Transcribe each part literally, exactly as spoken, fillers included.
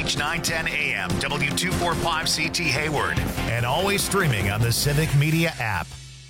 H nine ten A M, W two forty-five C T Hayward, and always streaming on the Civic Media app.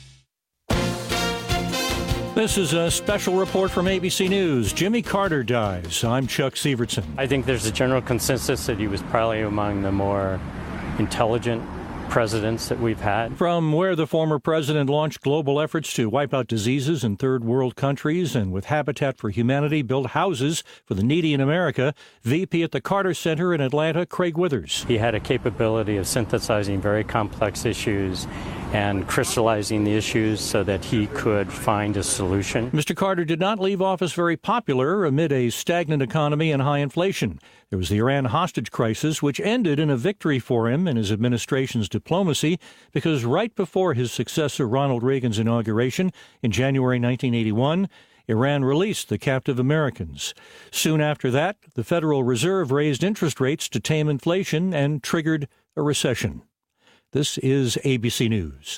This is a special report from A B C News. Jimmy Carter dies. I'm Chuck Sievertson. I think there's a general consensus that he was probably among the more intelligent presidents that we've had. From where the former president launched global efforts to wipe out diseases in third world countries and with Habitat for Humanity build houses for the needy in America, V P at the Carter Center in Atlanta, Craig Withers. He had a capability of synthesizing very complex issues and crystallizing the issues so that he could find a solution. Mister Carter did not leave office very popular amid a stagnant economy and high inflation. There was the Iran hostage crisis, which ended in a victory for him and his administration's diplomacy, because right before his successor Ronald Reagan's inauguration in January nineteen eighty-one, Iran released the captive Americans. Soon after that, the Federal Reserve raised interest rates to tame inflation and triggered a recession. This is A B C News.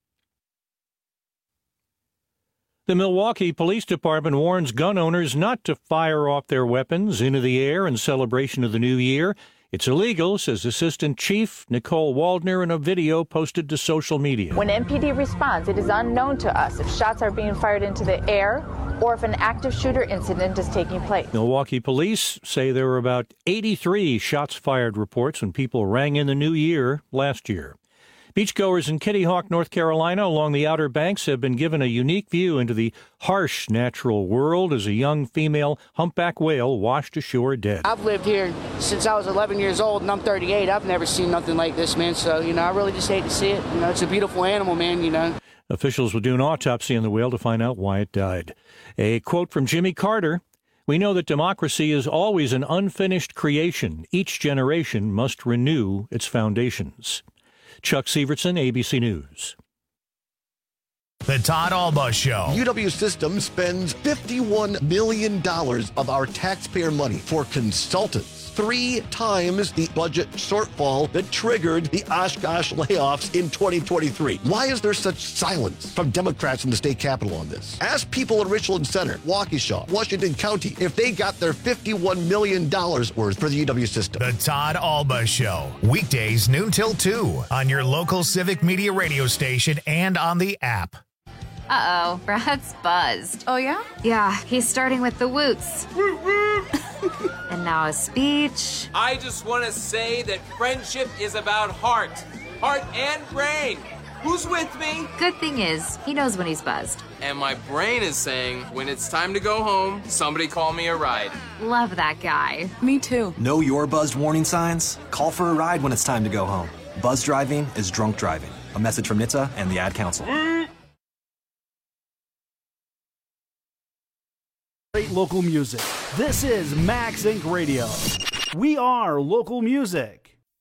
The Milwaukee Police Department warns gun owners not to fire off their weapons into the air in celebration of the new year. It's illegal, says Assistant Chief Nicole Waldner in a video posted to social media. When M P D responds, it is unknown to us if shots are being fired into the air or if an active shooter incident is taking place. Milwaukee police say there were about eighty-three shots fired reports when people rang in the new year last year. Beachgoers in Kitty Hawk, North Carolina, along the Outer Banks have been given a unique view into the harsh natural world as a young female humpback whale washed ashore dead. I've lived here since I was eleven years old, and I'm thirty-eight. I've never seen nothing like this, man. So, you know, I really just hate to see it. You know, it's a beautiful animal, man, you know. Officials will do an autopsy on the whale to find out why it died. A quote from Jimmy Carter: "We know that democracy is always an unfinished creation. Each generation must renew its foundations." Chuck Sievertson, A B C News. The Todd Alba Show. U W Systems spends fifty-one million dollars of our taxpayer money for consultants, three times the budget shortfall that triggered the Oshkosh layoffs in twenty twenty-three. Why is there such silence from Democrats in the state capitol on this? Ask people in Richland Center, Waukesha, Washington County if they got their fifty-one million dollars worth for the U W system. The Todd Alba Show. Weekdays noon till two on your local Civic Media radio station and on the app. Uh-oh, Brad's buzzed. Oh, yeah? Yeah, he's starting with the woots. And now a speech. I just want to say that friendship is about heart. Heart and brain. Who's with me? Good thing is, he knows when he's buzzed. And my brain is saying, when it's time to go home, somebody call me a ride. Love that guy. Me too. Know your buzzed warning signs? Call for a ride when it's time to go home. Buzz driving is drunk driving. A message from N H T S A and the Ad Council. Great local music. This is Max Inc Radio. We are local music.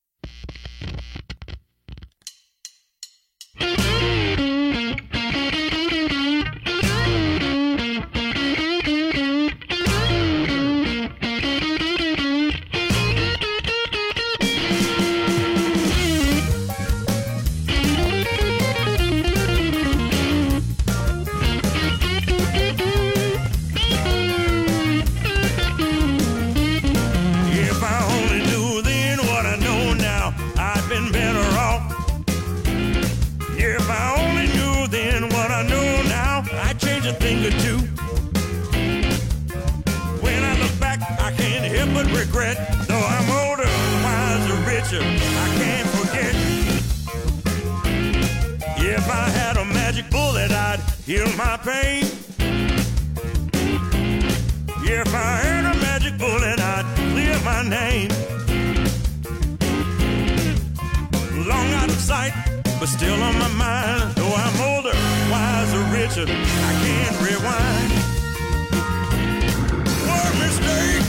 Regret, though I'm older, wiser, richer, I can't forget. If I had a magic bullet, I'd heal my pain. If I had a magic bullet, I'd clear my name. Long out of sight, but still on my mind. Though I'm older, wiser, richer, I can't rewind. One mistake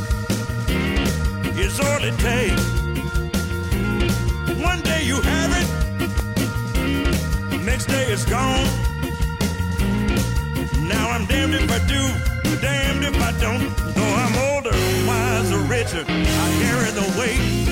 is all it takes. One day you have it, next day it's gone. Now I'm damned if I do, damned if I don't. Though I'm older, wiser, richer, I carry the weight.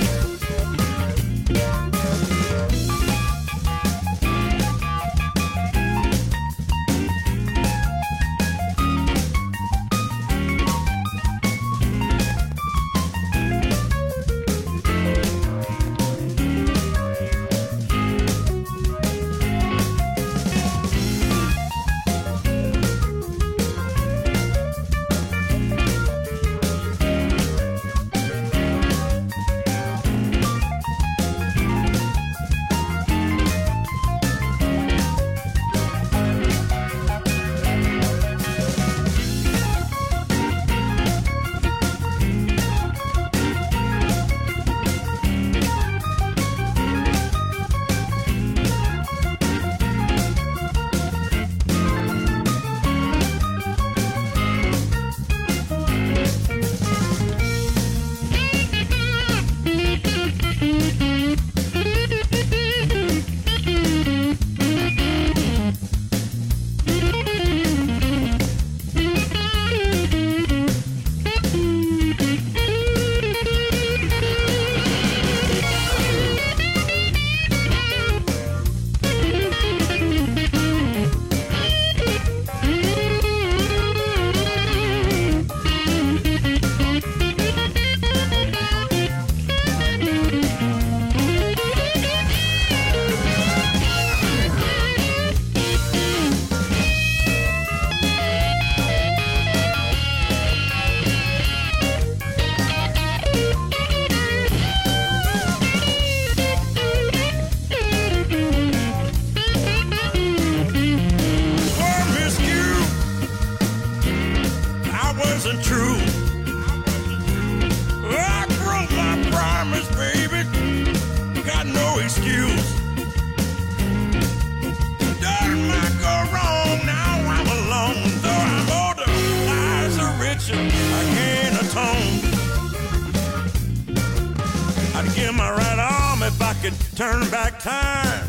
I'd give my right arm if I could turn back time.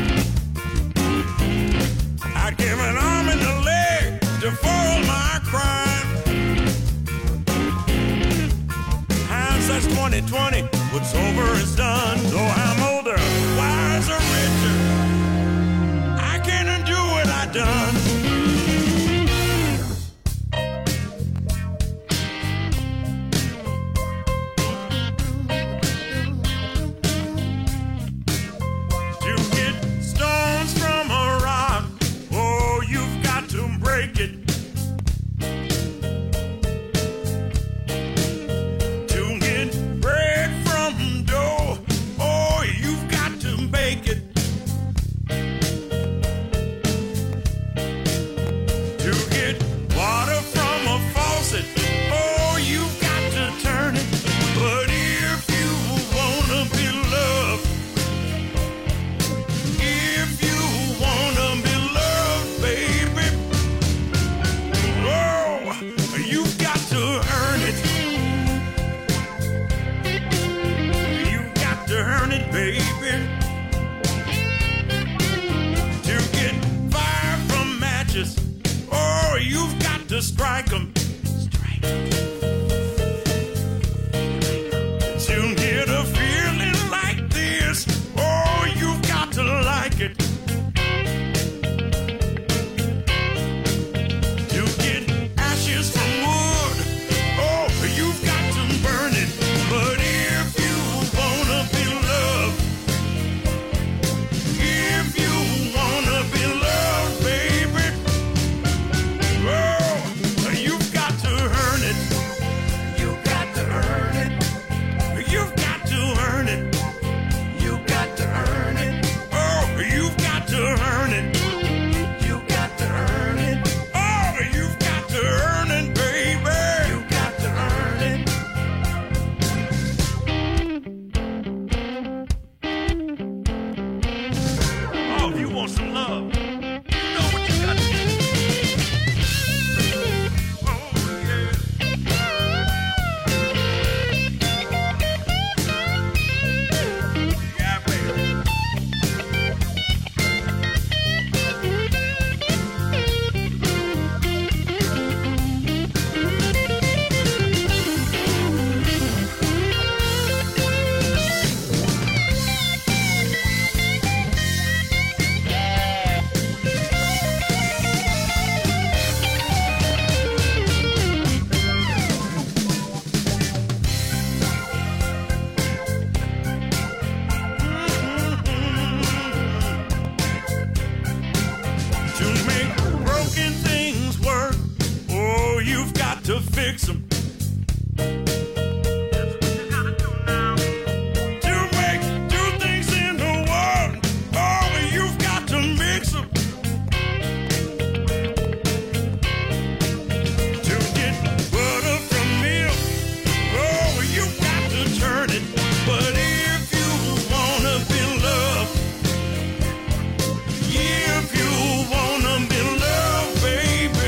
I'd give an arm and a leg to foil my crime. Hindsight's twenty twenty, what's over is done. Though I'm older, wiser, richer, I can't undo what I done. Strike 'em. Strike 'em. To get a feeling like this, oh, you've got to like it. To get ashes from wood, oh, you've got to burn it. But if you wanna be loved, if you wanna be loved, baby, oh, you've got to earn it. You've got to earn it. You've got to earn it. You've got to earn it. Oh, you've got to earn it. You've got to earn it. Oh, you've got to earn it, baby. You've got to earn it. Oh, if you want some love, you know what you got to do. To fix them. To make two things in the world, oh, you've got to mix them. To get butter from milk, oh, you've got to turn it. But if you wanna be loved, if you wanna be loved, baby,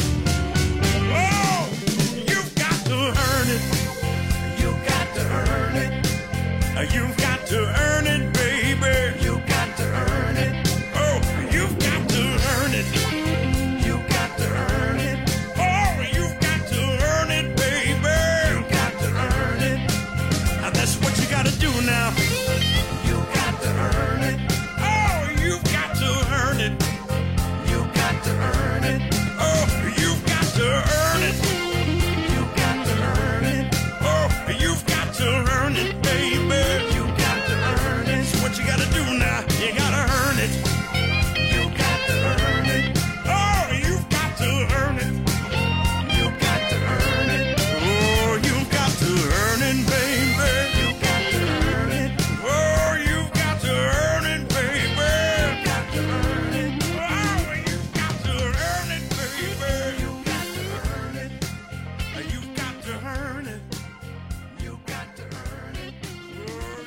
oh, you've got to earn it. You've got to earn it. You've got to earn it, baby. You've got to earn it. Oh, you've got to earn it. You've got to earn it. Oh, you've got to earn it, baby. You've got to earn it. And that's what you got to do now. You've got to earn it. Oh, you've got to earn it. You've got to earn it. Oh, you've got to earn it. You've got to earn it. Oh, you've got to earn it, baby. You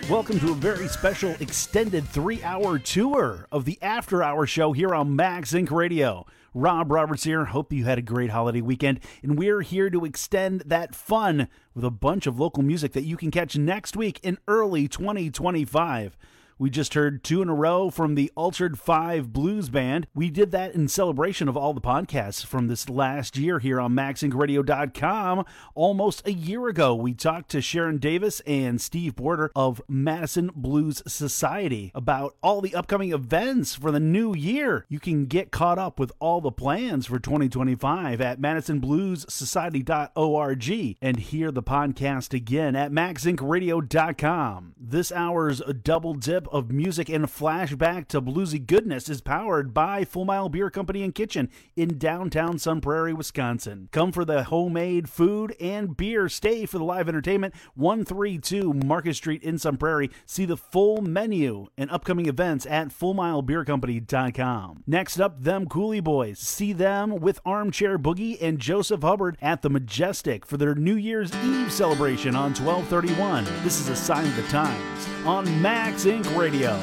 Welcome to a very special extended three-hour tour of the After Hour Show here on Max Inc Radio. Rob Roberts here. Hope you had a great holiday weekend, and we're here to extend that fun with a bunch of local music that you can catch next week in early twenty twenty-five. We just heard two in a row from the Altered Five Blues Band. We did that in celebration of all the podcasts from this last year here on Max Inc Radio dot com. Almost a year ago, we talked to Sharon Davis and Steve Porter of Madison Blues Society about all the upcoming events for the new year. You can get caught up with all the plans for twenty twenty-five at Madison Blues Society dot org and hear the podcast again at Max Inc Radio dot com. This hour's double dip of music and flashback to bluesy goodness is powered by Full Mile Beer Company and Kitchen in downtown Sun Prairie, Wisconsin. Come for the homemade food and beer. Stay for the live entertainment. one thirty-two Market Street in Sun Prairie. See the full menu and upcoming events at Full Mile Beer Company dot com. Next up, them Coolie Boys. See them with Armchair Boogie and Joseph Hubbard at the Majestic for their New Year's Eve celebration on twelve thirty-one. This is a sign of the times on Max Inc Radio.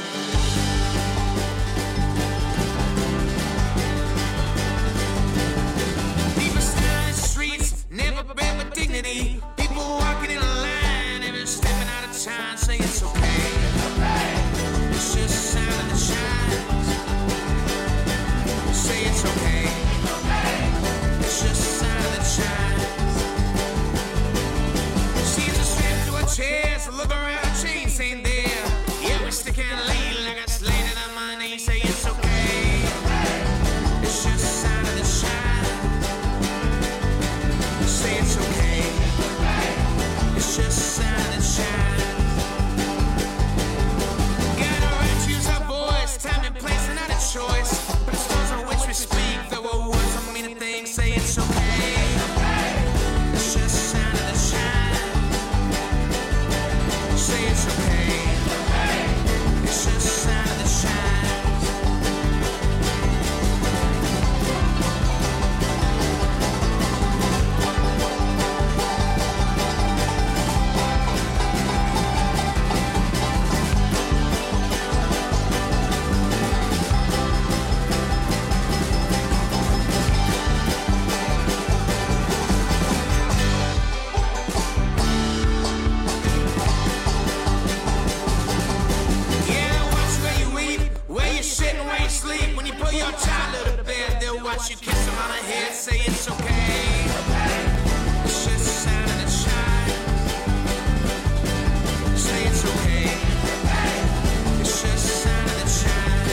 People stand in the streets, never been with dignity. People walking in a line, never stepping out of time, say it's okay. It's just a sign of the times. Say it's okay. It's just a sign of the times. She's a strip to a chair, so look around, her chains ain't there. Yeah, we stick and lean like a slate in our money. Say it's okay. It's just a sign of the shine. Say it's okay. It's just a sign of the shine. Got a right to use our voice, time and place, and not a choice. But the stones on which we speak, though our words don't mean a thing. Say it's okay. It's just a sign of the shine. Say it's okay. It's just a sign of the shine. You kiss them on the head, say it's okay. It's just a sign of the shine. Say it's okay. It's just a sign of the shine.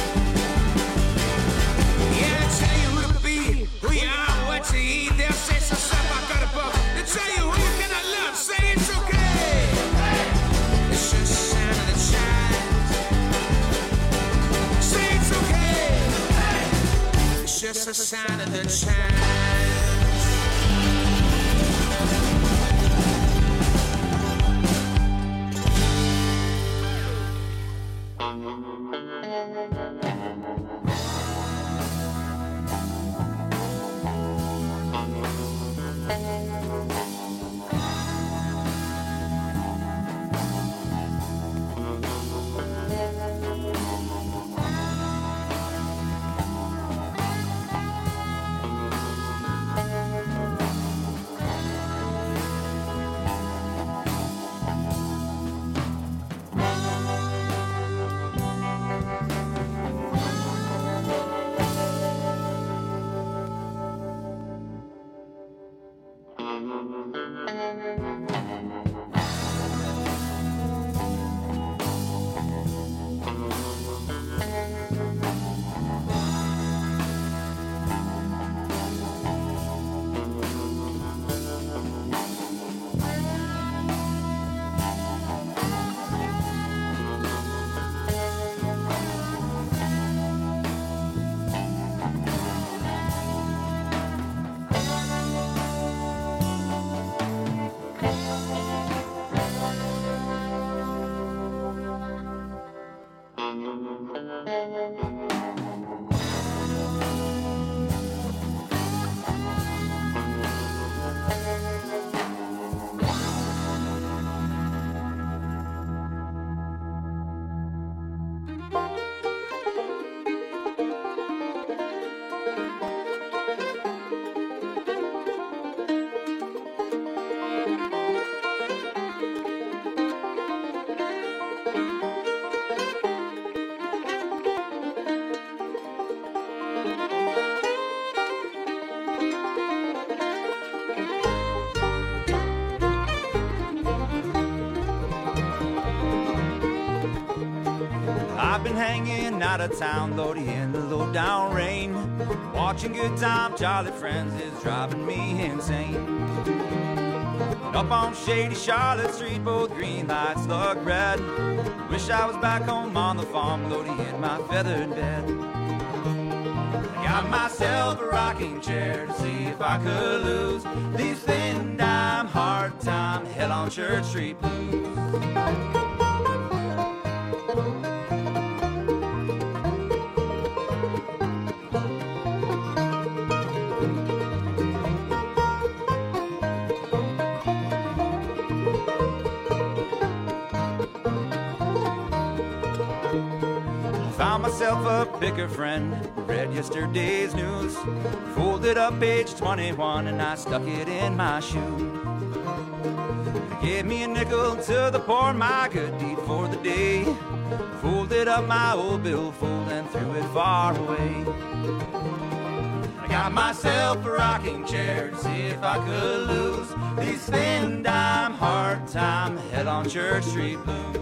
Yeah, they tell you who to be, who you are, what to eat. They'll say some stuff I got above. They tell you who you cannot love, say it's okay. It's just a sign of the shine. Say it's okay. It's just a sign of the times. I've been hanging out of town, Lordy, in the low down rain. Watching Good Time Charlie Friends is driving me insane. Up on shady Charlotte Street, both green lights look red. Wish I was back home on the farm, Lordy, in my feathered bed. I got myself a rocking chair to see if I could lose these thin dime, hard time, hell on Church Street blues. Found myself a picker friend, read yesterday's news, folded up page twenty-one and I stuck it in my shoe. They gave me a nickel to the poor, my good deed for the day. Folded up my old billfold and threw it far away. I got myself a rocking chair to see if I could lose these thin dime, hard time, head on Church Street blues.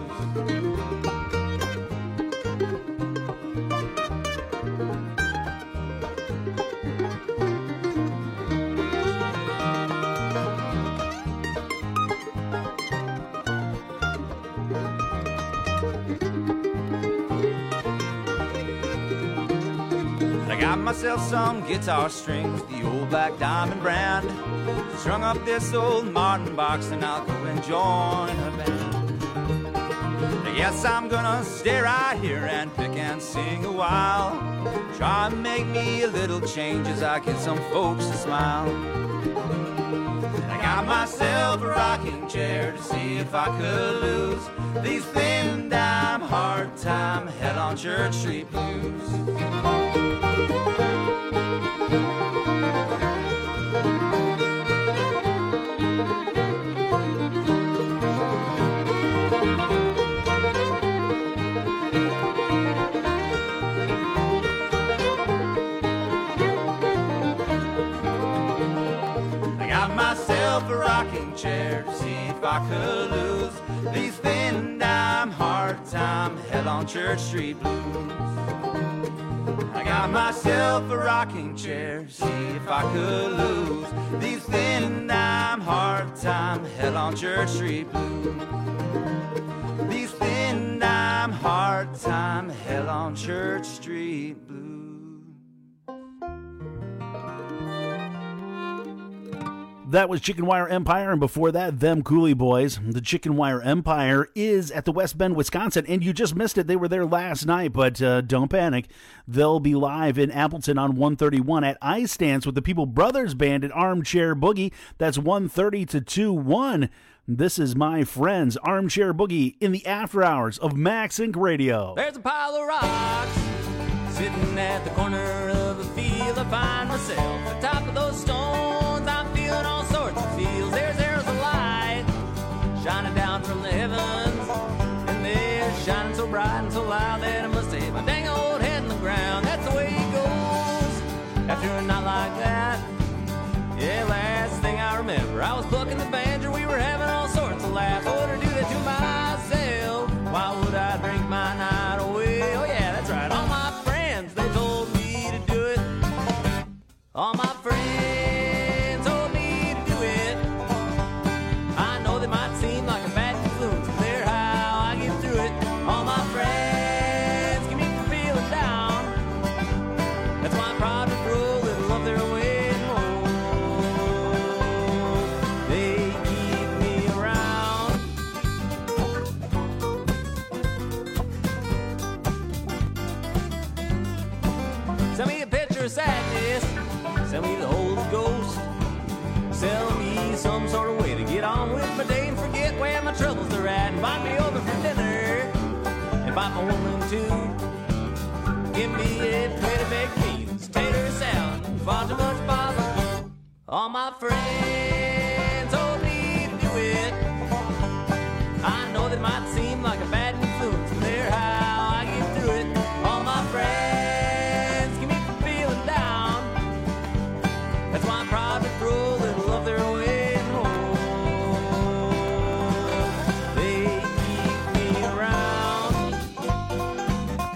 Myself some guitar strings, the old Black Diamond brand. Strung up this old Martin box and I'll go and join a band. I guess I'm gonna stay right here and pick and sing a while. Try and make me a little change as I get some folks to smile. I got myself a rocking chair to see if I could lose these thin dime, hard time, hell on Church Street blues. A rocking chair to see if I could lose these thin dime, hard time, hell on Church Street blues. I got myself a rocking chair to see if I could lose these thin dime, hard time, hell on Church Street blues. These thin dime, hard time, hell on Church Street blues. That was Chicken Wire Empire, and before that, them Cooley Boys. The Chicken Wire Empire is at the West Bend, Wisconsin, and you just missed it. They were there last night, but uh, don't panic. They'll be live in Appleton on one thirty-one at Ice Dance with the People Brothers Band at Armchair Boogie. That's one thirty to two one. This is my friends, Armchair Boogie, in the after hours of Max Inc Radio. There's a pile of rocks sitting at the corner of the field. I find myself at the top of those stones. I'm feeling all sorts of feels. There's there's a light shining down from the heavens, and they're shining so bright and so loud that I must have my dang old head in the ground. That's the way it goes after a night like that. Yeah, last thing I remember, I was plucking the banjo. We were having all sorts of laughs. I would do that to myself. Why would I drink my night away? Oh yeah, that's right. All my friends, they told me to do it. All my friends told me to do it. I know they might seem like a bad influence, but they're how I get through it. All my friends keep me from feeling down. That's why I'm proud to throw a little of their way and roll. They keep me around. Send me a picture of sadness. Send me the Holy Ghost. Sell me some sort of way to get on with my day and forget where my troubles are at. Invite me over for dinner. Invite my woman too. Give me a plate of baked beans, tater salad, and far too much bother. All my friends told me to do it. I know that might seem like a bad influence, but they're how I get through it. All my friends keep me from feeling down. That's why I'm proud to throw a little of their way and roll. They keep me around.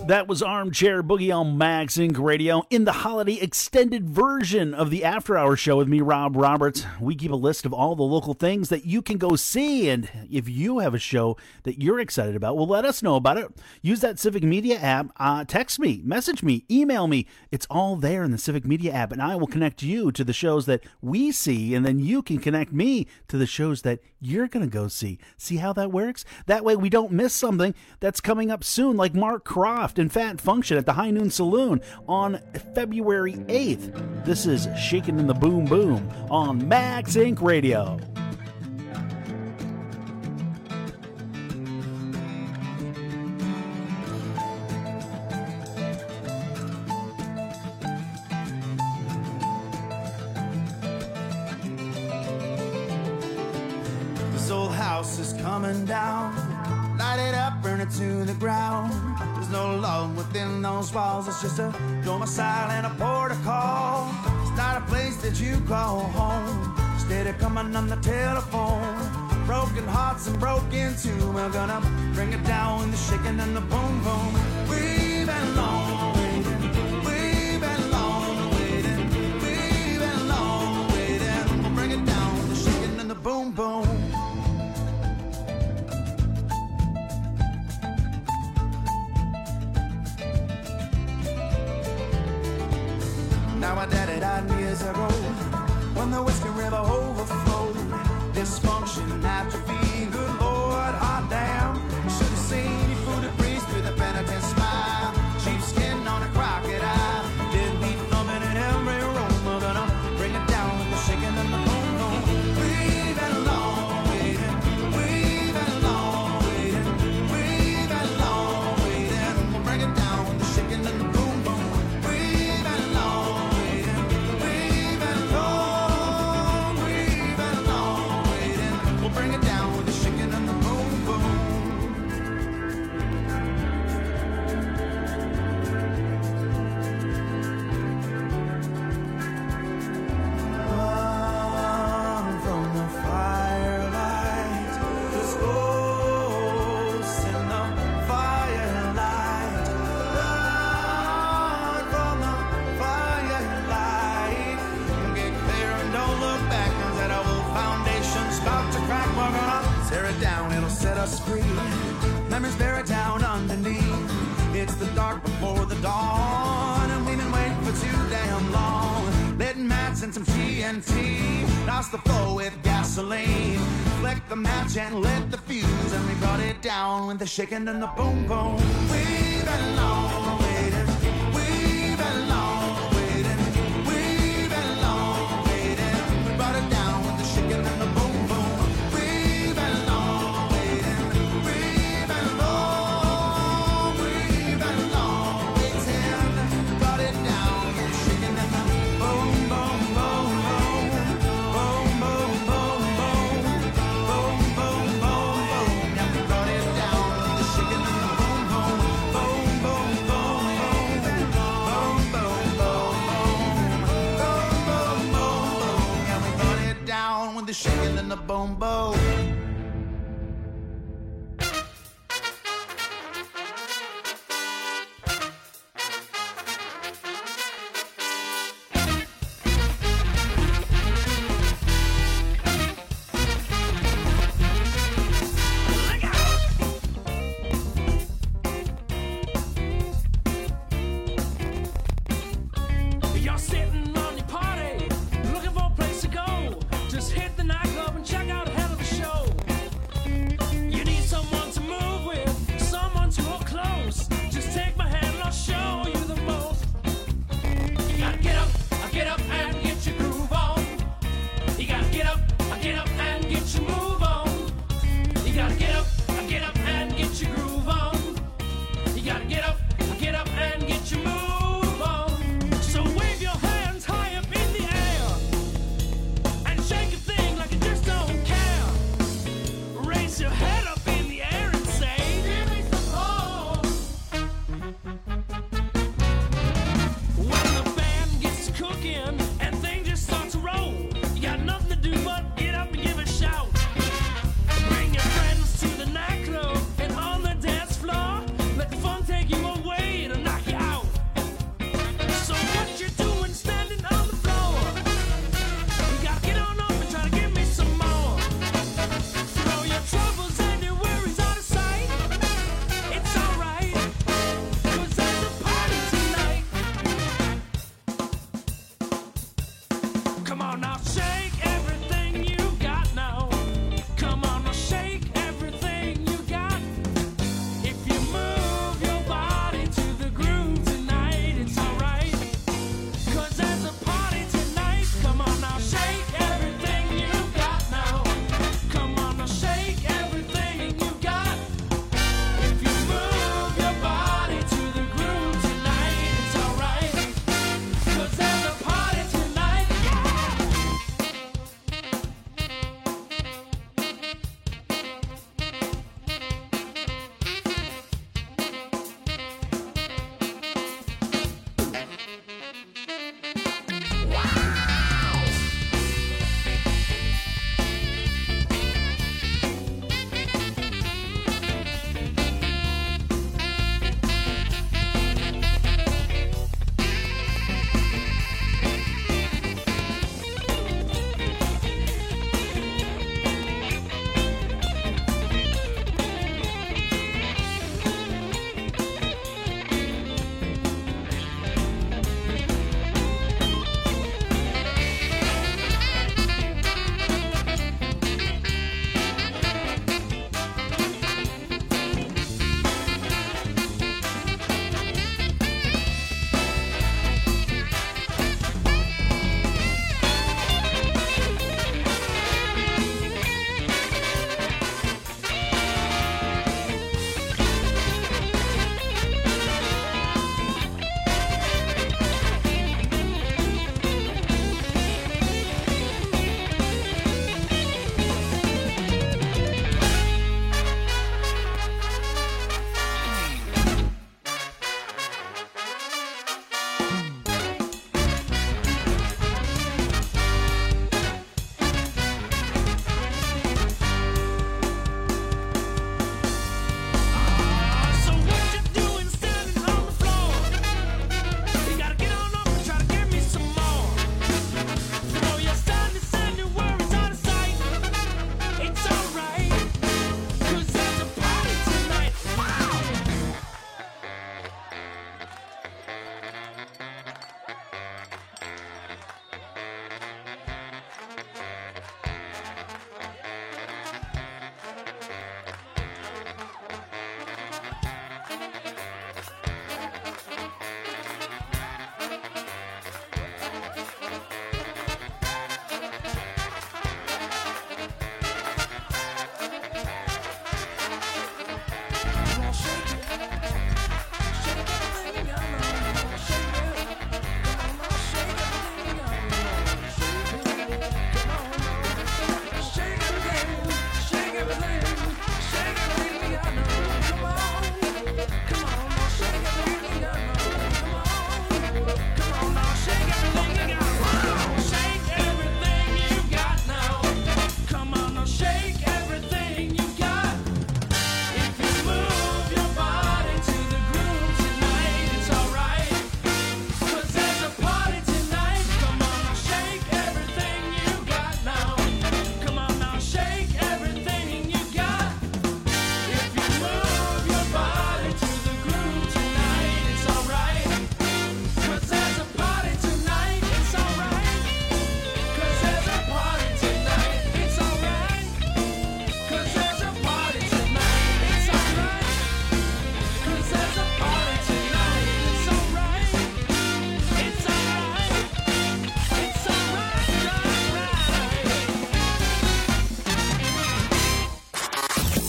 That was Armchair Boogie on Max Inc Radio in the holiday extended version of the After Hour Show with me, Rob Roberts. We keep a list of all the local things that you can go see, and if you have a show that you're excited about, well, let us know about it. Use that Civic Media app. Uh, text me, message me, email me. It's all there in the Civic Media app, and I will connect you to the shows that we see, and then you can connect me to the shows that you're going to go see. See how that works? That way we don't miss something that's coming up soon, like Mark Croft and Fat Function at the High Noon Saloon on February eighth. This is Shakin' in the Boom Boom on Max Inc Radio. This old house is coming down. Light it up, burn it to the ground. There's no love within those walls. It's just a domicile and a port of call. It's not a place that you call home. Instead of coming on the telephone. Broken hearts and broken too. We're gonna bring it down with the shaking and the boom boom. We've been long waiting. We've been long waiting. We've been long waiting. We'll bring it down with the shaking and the boom boom. Now my daddy died years ago when the Whiskey River overflowed. Dysfunction, atrophy, good Lord, hot damn. Should have seen you food a priest with a penitent smile. Cheap skin on a crocodile. Deadbeat thumping in every room. We're gonna bring it down with the shaking and the boom boom. We've been long waiting. We've been long waiting. We've been long waiting. We'll bring it down with the shaking and the boom boom. We've been long. Bring it down with the shaking and the boom boom. Run from the firelight. There's ghosts in the firelight. Run from the firelight. Get clear and don't look back. Cause that old foundation's about to crack. We're gonna tear it down, it'll set us free. Memories buried down underneath. It's the dark before the dawn, and we've been waiting for too damn long. Letting mats and some T N T douse the floor with gasoline. Flick the match and lit the fuse, and we brought it down with the shaking and the boom boom. We've been long waiting. We've been long waiting. We've been long waiting. We brought it down with the shaking and the boom boom. Boom, boom,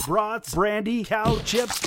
brats, brandy, cow chips,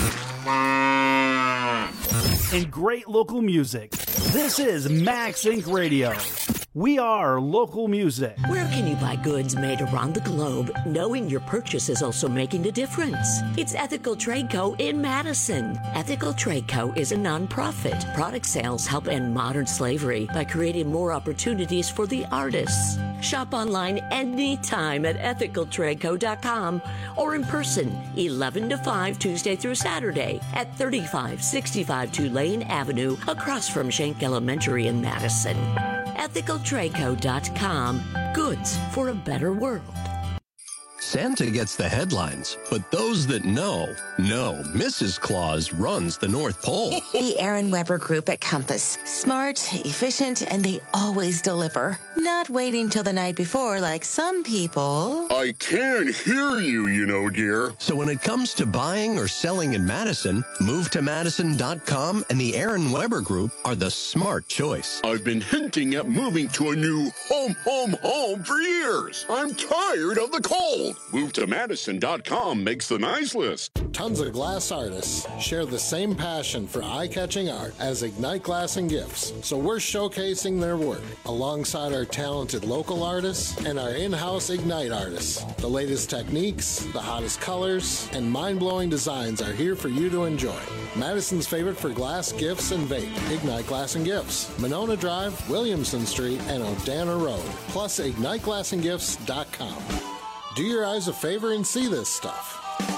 and great local music. This is Max Incorporated. Radio. We are local music. Where can you buy goods made around the globe, knowing your purchase is also making a difference? It's Ethical Trade Co. in Madison. Ethical Trade Co. is a nonprofit. Product sales help end modern slavery by creating more opportunities for the artists. Shop online anytime at ethical trade co dot com or in person, eleven to five, Tuesday through Saturday at thirty-five sixty-five Tulane Avenue, across from Schenck Elementary in Madison. ethical trade co dot com. Goods for a better world. Santa gets the headlines, but those that know, know Missus Claus runs the North Pole. The Aaron Weber Group at Compass. Smart, efficient, and they always deliver. Not waiting till the night before like some people. I can't hear you, you know, dear. So when it comes to buying or selling in Madison, move to madison dot com and the Aaron Weber Group are the smart choice. I've been hinting at moving to a new home, home, home for years. I'm tired of the cold. Move to madison dot com makes the nice list. Tons of glass artists share the same passion for eye-catching art as Ignite Glass and Gifts, so we're showcasing their work alongside our talented local artists and our in-house Ignite artists. The latest techniques, the hottest colors, and mind-blowing designs are here for you to enjoy. Madison's favorite for glass, gifts, and vape, Ignite Glass and Gifts. Monona Drive, Williamson Street, and Odana Road, plus ignite glass and gifts dot com. Do your eyes a favor and see this stuff.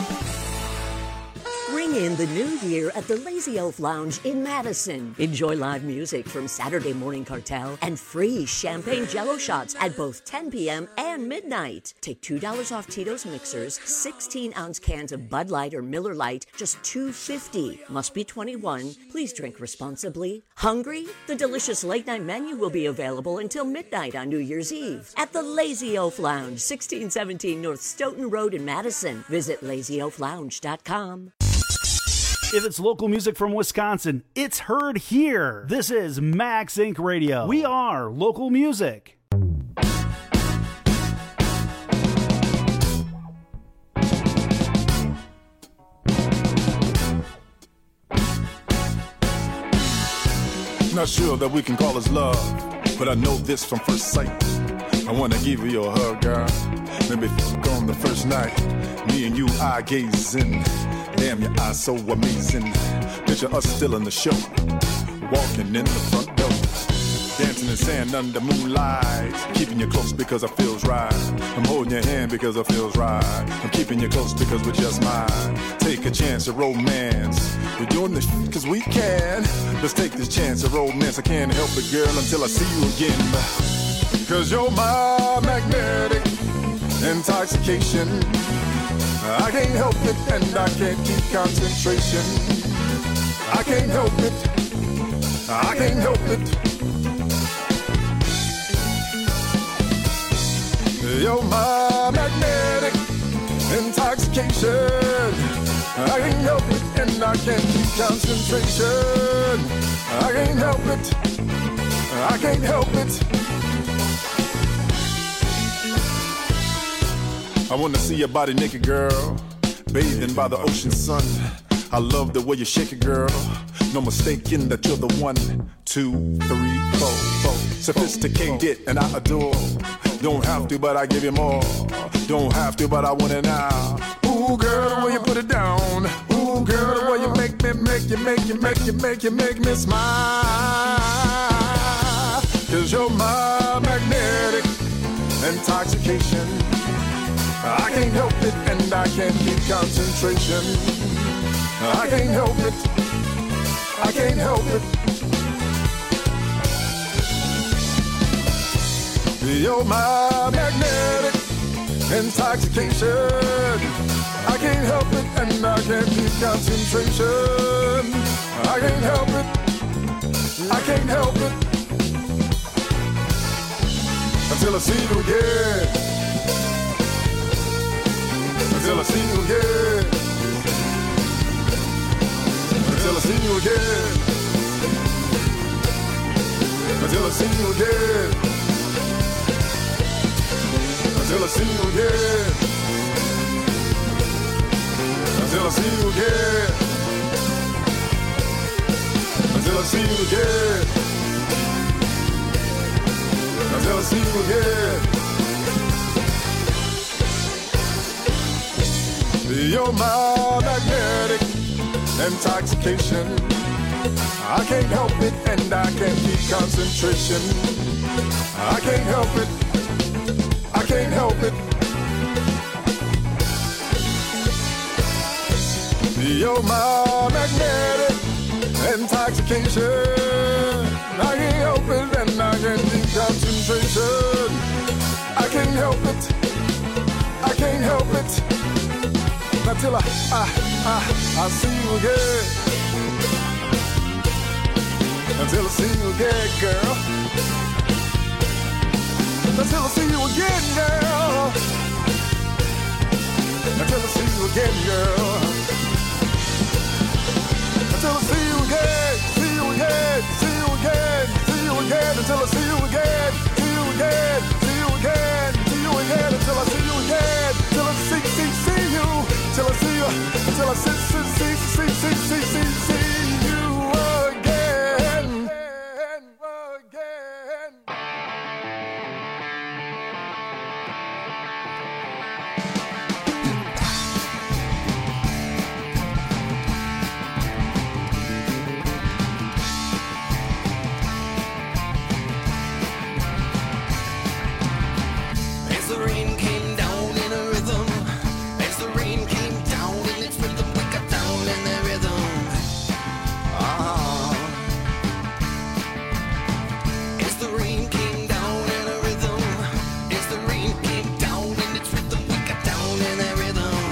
Bring in the new year at the Lazy Oaf Lounge in Madison. Enjoy live music from Saturday Morning Cartel and free champagne jello shots at both ten p.m. and midnight. Take two dollars off Tito's mixers, sixteen ounce cans of Bud Light or Miller Lite, just two dollars and fifty cents. Must be twenty-one. Please drink responsibly. Hungry? The delicious late night menu will be available until midnight on New Year's Eve at the Lazy Oaf Lounge, sixteen seventeen North Stoughton Road in Madison. Visit lazy oaf lounge dot com. If it's local music from Wisconsin, it's heard here. This is Max Incorporated. Radio. We are local music. Not sure that we can call this love, but I know this from first sight. I wanna give you a hug, girl. Maybe fuck on the first night. Me and you eye gazing. Damn, your eyes so amazing. Picture us still in the show, walking in the front door, dancing in sand under moonlight. Keeping you close because it feels right. I'm holding your hand because it feels right. I'm keeping you close because we're just mine. Take a chance of romance. We're doing this shit cause we can. Let's take this chance of romance. I can't help it, girl, until I see you again. Cause you're my magnetic intoxication. I can't help it and I can't keep concentration. I can't help it, I can't help it. You're my magnetic intoxication. I can't help it and I can't keep concentration. I can't help it, I can't help it. I wanna see your body naked, girl, bathing by the ocean sun. I love the way you shake it, girl. No mistaking that you're the one, two, three, four, four. Sophisticated and I adore. Don't have to, but I give you more. Don't have to, but I want it now. Ooh, girl, the way you put it down. Ooh, girl, the way you make me, make you, make you, make you, make you, make me smile. Cause you're my magnetic intoxication. I can't help it and I can't keep concentration. I can't help it, I can't help it. You're my magnetic intoxication. I can't help it and I can't keep concentration. I can't help it, I can't help it. Until I see you again. Until I see you again. Until I see you again. Until I see you again. Until I see you again. Until I see you again. Until I see you again. Until I see you again. You're my magnetic intoxication. I can't help it and I can't keep concentration. I can't help it. I can't help it. You're my magnetic intoxication. I can't help it and I can't keep concentration. I can't help it. I can't help it. Until I, I, I, I see you again. Until I see you again, girl. Until I see you again, girl. Until I see you again, girl. Until I see you again, see you again, see you again, see you again. Until I see you again, see you again, see you again, see you again. Until I see you again, till I see, see, see you. Till I see you, till I see, see, see, see, see, see, see, see you again. As the rain came down in a rhythm, as the rain came down in its rhythm, we got down in the rhythm. Ah. As the rain came down in a rhythm, as the rain came down in its rhythm, we got down in the rhythm.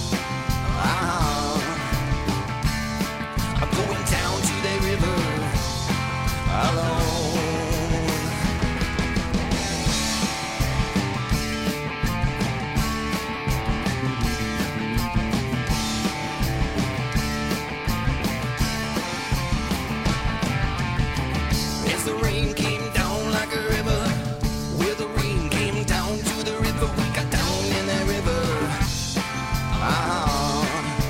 Ah. I'm going down to the river alone. As the rain came down like a river, where the rain came down to the river, we got down in the river. Ah.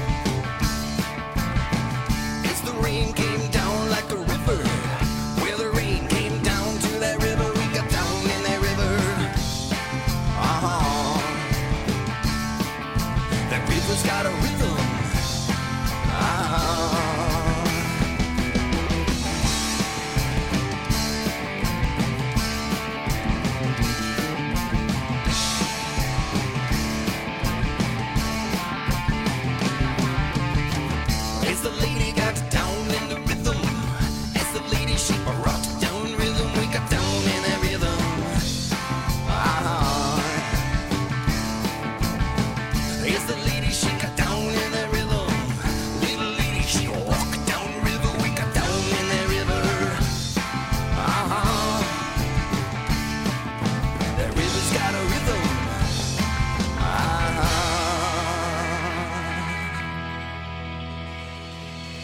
As the rain came down like a river, where the rain came down to that river, we got down in that river. Ah. That river's got a rhythm. Ah. As the lady got down in the rhythm, as the lady she rocked down rhythm, we got down in that rhythm. Ah. As the lady she got down in that rhythm, little lady she walked down river, we got down in that river. Ah. That river's got a rhythm. Ah.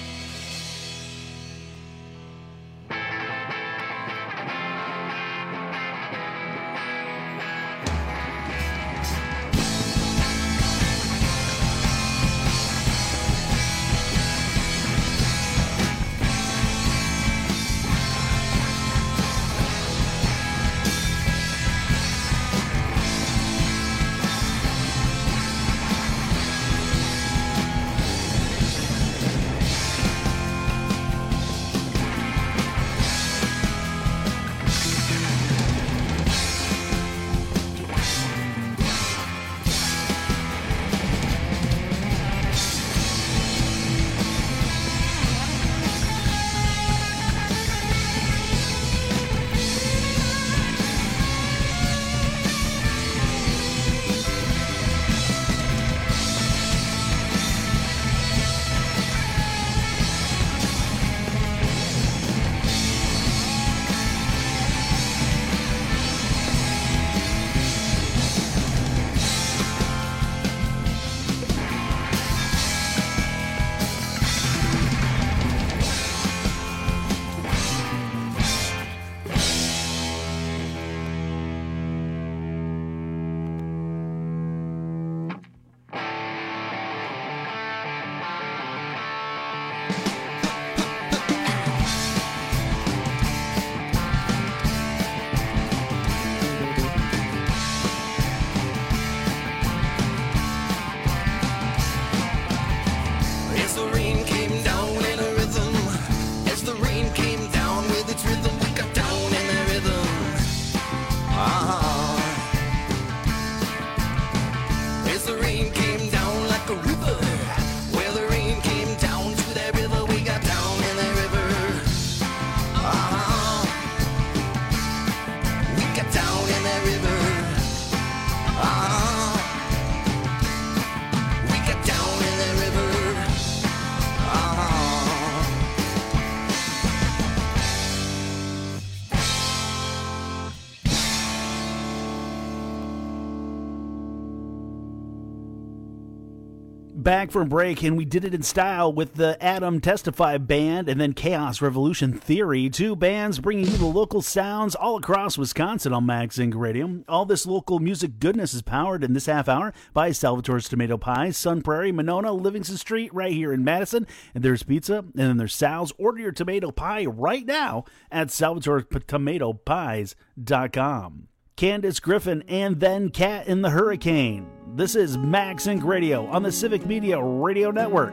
back from break, and we did it in style with the Adam Testify Band and then Chaos Revolution Theory, two bands bringing you the local sounds all across Wisconsin on Max Inc Radio. All this local music goodness is powered in this half hour by Salvatore's Tomato Pies, Sun Prairie, Monona, Livingston Street, right here in Madison. And there's pizza, and then there's Sal's. Order your tomato pie right now at salvatore tomato pies dot com. Candace Griffin and then Cat in the Hurricane. This is Max Inc Radio on the Civic Media Radio Network.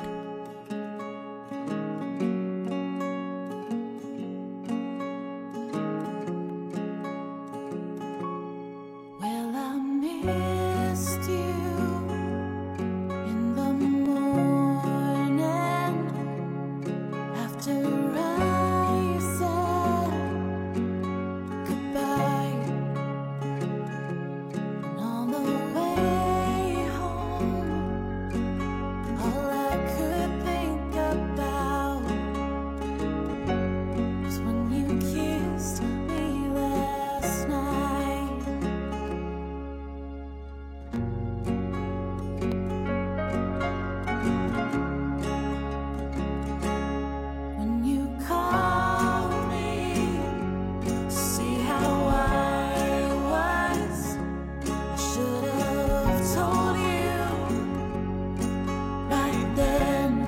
Well, I missed you in the morning after I said goodbye. And on the way home, all I could think about was when you kissed me last night. When you called me to see how I was, I should have told you right then.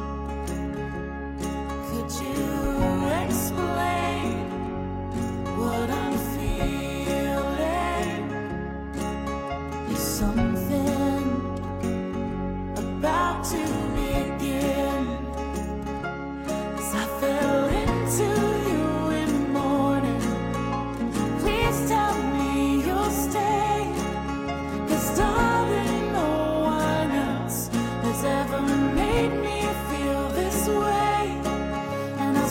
Could you explain what I'm feeling? Is something about to begin? 'Cause I fell into you in the morning. Please tell me you'll stay. 'Cause darling, no one else has ever made me feel this way. And I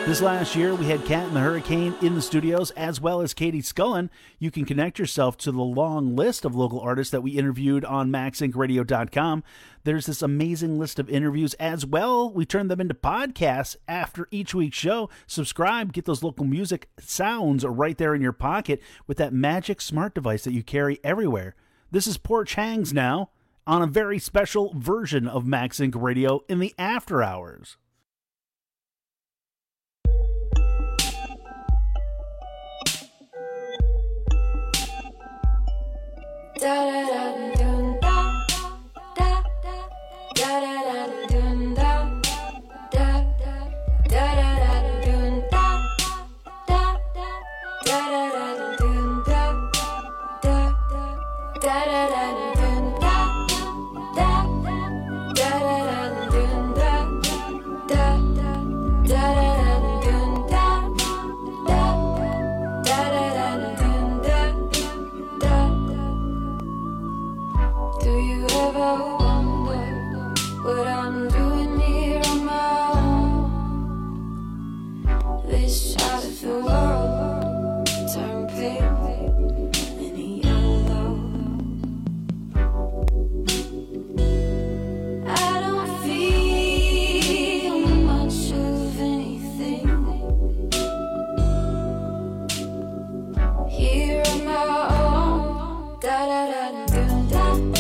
This last year, we had Cat and the Hurricane in the studios, as well as Katie Scullen. You can connect yourself to the long list of local artists that we interviewed on max inc radio dot com. There's this amazing list of interviews as well. We turn them into podcasts after each week's show. Subscribe, get those local music sounds right there in your pocket with that magic smart device that you carry everywhere. This is Porch Hangs now on a very special version of Max Inc Radio in the after hours. Da da da dun da da da da da dun da da da da dun da da da da dun da da da da dun da da da da dun da da da da dun da Do you ever wonder what I'm doing here on my own? This side of the world turned pale and yellow. I don't feel much of anything here on my own. Da da da da da.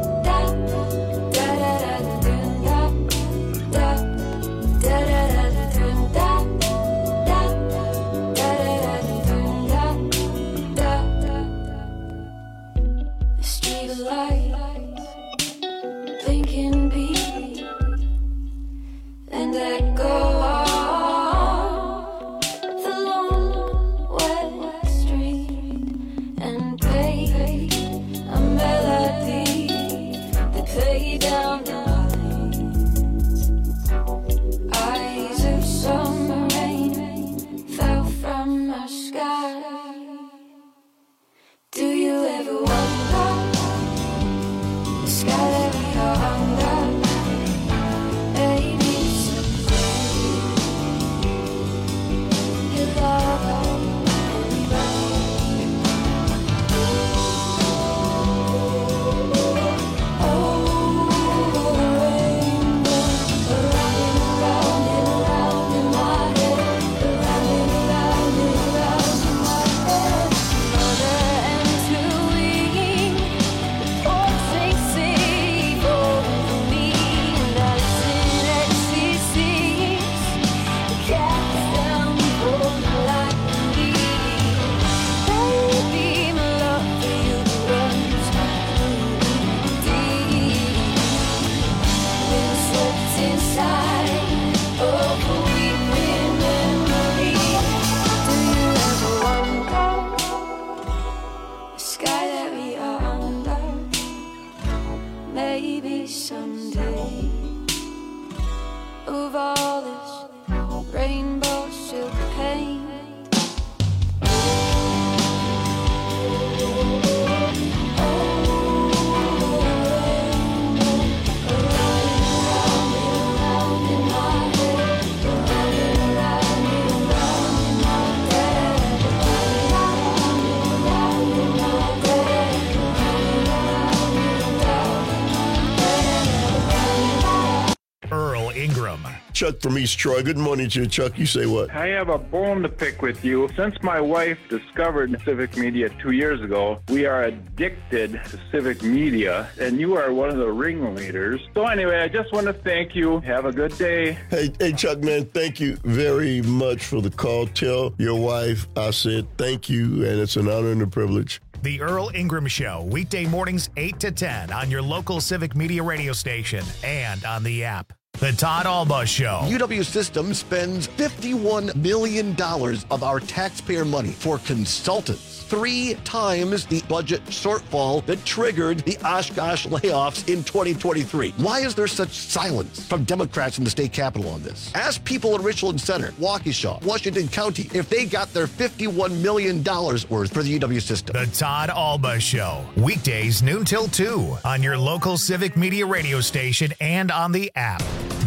Chuck from East Troy. Good morning to you, Chuck. You say what? I have a bone to pick with you. Since my wife discovered civic media two years ago, we are addicted to civic media, and you are one of the ringleaders. So anyway, I just want to thank you. Have a good day. Hey, hey, Chuck, man, thank you very much for the call. Tell your wife I said thank you, and it's an honor and a privilege. The Earl Ingram Show, weekday mornings eight to ten on your local civic media radio station and on the app. The Todd Alba Show. U W Systems spends fifty-one million dollars of our taxpayer money for consultants, three times the budget shortfall that triggered the Oshkosh layoffs in twenty twenty-three. Why is there such silence from Democrats in the state capitol on this? Ask people in Richland Center, Waukesha, Washington County if they got their fifty-one million dollars worth for the U W system. The Todd Alba Show, weekdays noon till two on your local civic media radio station and on the app.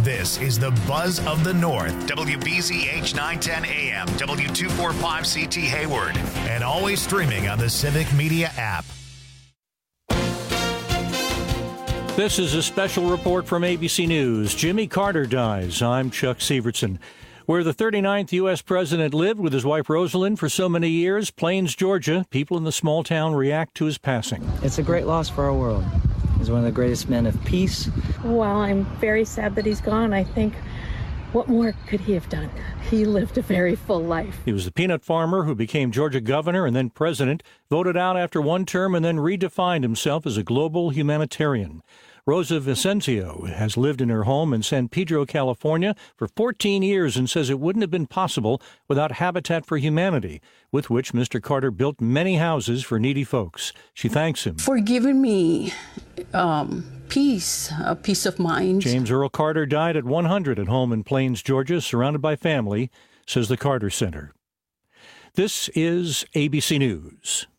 This is the Buzz of the North, W B Z H nine ten A M, W two forty-five C T Hayward, and always streaming on the Civic Media app. This is a special report from A B C News. Jimmy Carter dies. I'm Chuck Severson. Where the thirty-ninth U S president lived with his wife Rosalind for so many years, Plains, Georgia, people in the small town react to his passing. It's a great loss for our world. He's one of the greatest men of peace. Well, I'm very sad that he's gone. I think, what more could he have done? He lived a very full life. He was the peanut farmer who became Georgia governor and then president, voted out after one term, and then redefined himself as a global humanitarian. Rosa Vicencio has lived in her home in San Pedro, California for fourteen years and says it wouldn't have been possible without Habitat for Humanity, with which Mister Carter built many houses for needy folks. She thanks him for giving me um, peace, a peace of mind. James Earl Carter died at one hundred at home in Plains, Georgia, surrounded by family, says the Carter Center. This is A B C News.